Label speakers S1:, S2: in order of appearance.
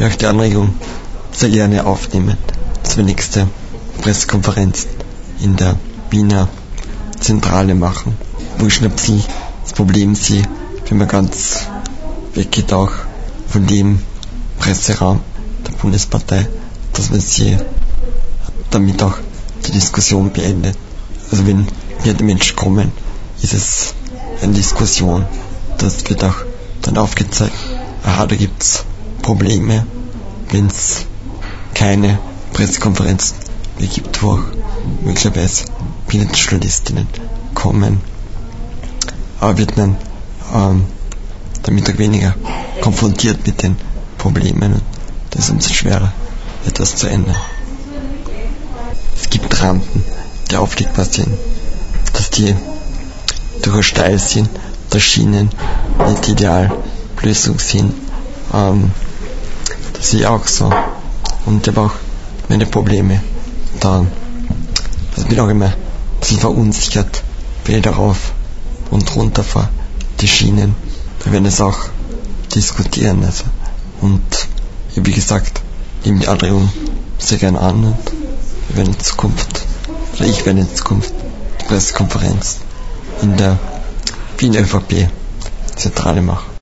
S1: würde auch die Anregung sehr gerne aufnehmen, dass wir nächste Pressekonferenz in der Wiener Zentrale machen, wo ich schon ein bisschen das Problem sehe, wenn man ganz weggeht auch von dem Presseraum der Bundespartei, dass man sie damit auch die Diskussion beendet. Also wenn die Menschen kommen, ist es eine Diskussion. Das wird auch dann aufgezeigt, aha, da gibt es Probleme, wenn es keine Pressekonferenzen mehr gibt, wo auch möglicherweise Journalistinnen kommen. Aber wird man damit auch weniger konfrontiert mit den Problemen und das ist umso schwerer, etwas zu ändern. Es gibt Rampen, die auflegbar sind, dass die durchaus steil sind, dass Schienen nicht die Ideallösung sind. Das sehe ich auch so. Und ich habe auch meine Probleme da. Also bin auch immer ein bisschen verunsichert, wenn ich darauf und runter fahre, die Schienen. Wir werden es auch diskutieren. Also. Und wie gesagt, nehme die Anregung sehr gerne an und wir werden in Zukunft, oder ich werde in Zukunft die Pressekonferenz in der Wiener ÖVP Zentrale machen.